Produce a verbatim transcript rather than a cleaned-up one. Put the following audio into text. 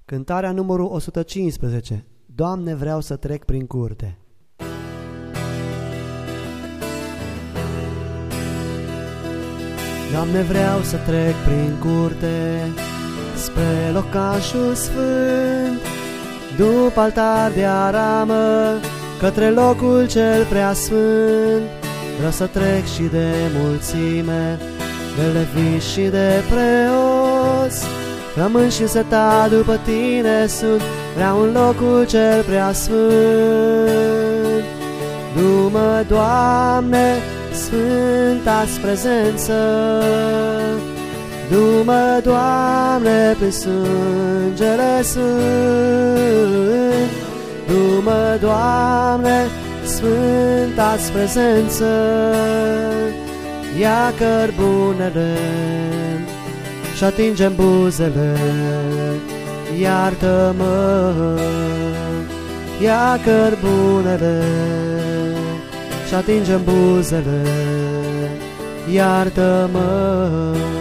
Cântarea numărul o sută cincisprezece. Doamne, vreau să trec prin curte. Doamne, vreau să trec prin curte spre locașul sfânt, după altar de aramă, către locul cel prea sfânt. Vreau să trec și de mulțime, de levi și de preoți, rămân și însetat după Tine sunt, vreau în locul cel prea sfânt. Du-mă, Doamne, sfânta-ți prezență, du-mă, Doamne, prin sângele sfânt, du-mă, Doamne, sfânta-ți prezență, ia cărbunele și atingem buzele, iartă-mă, ia cărbunele și atingem buzele, iartă-mă.